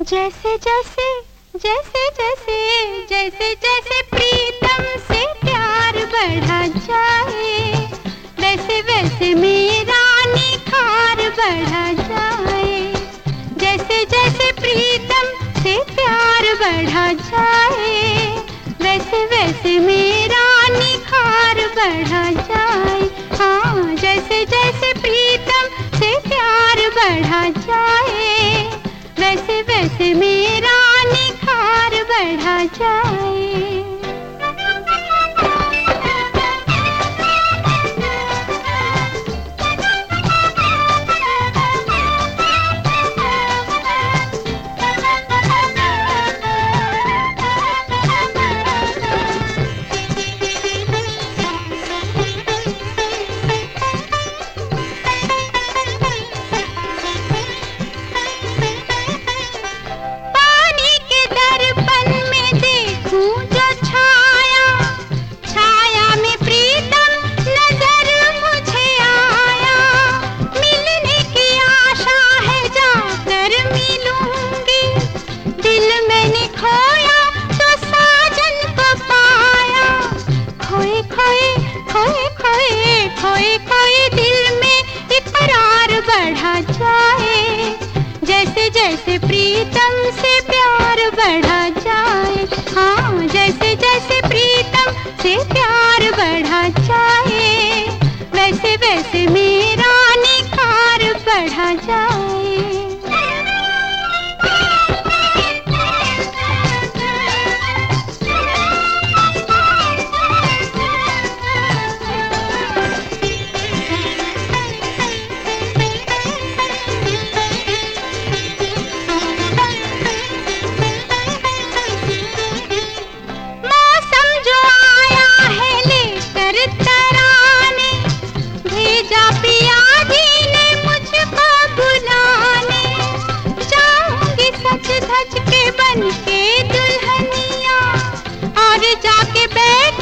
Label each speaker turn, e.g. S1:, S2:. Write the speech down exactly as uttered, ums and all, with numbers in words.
S1: जैसे जैसे जैसे जैसे जैसे जैसे प्रीतम से प्यार बढ़ा जाए, वैसे वैसे मेरा निखार बढ़ा जाए। जैसे जैसे प्रीतम से प्यार बढ़ा जाए, वैसे वैसे मेरा निखार बढ़ा जाए। हाँ, जैसे जैसे प्रीतम से प्यार बढ़ा जाए, वैसे वैसे मेरा निखार बढ़ा जाए। खोए खोए दिल में इकरार बढ़ा जाए, जैसे जैसे प्रीतम से प्यार बढ़ा जाए। हाँ, जैसे जैसे प्रीतम से प्यार बढ़ा जाए, वैसे वैसे मेरा निखार बढ़ा जाए। बन के दुल्हनिया और जाके बैठ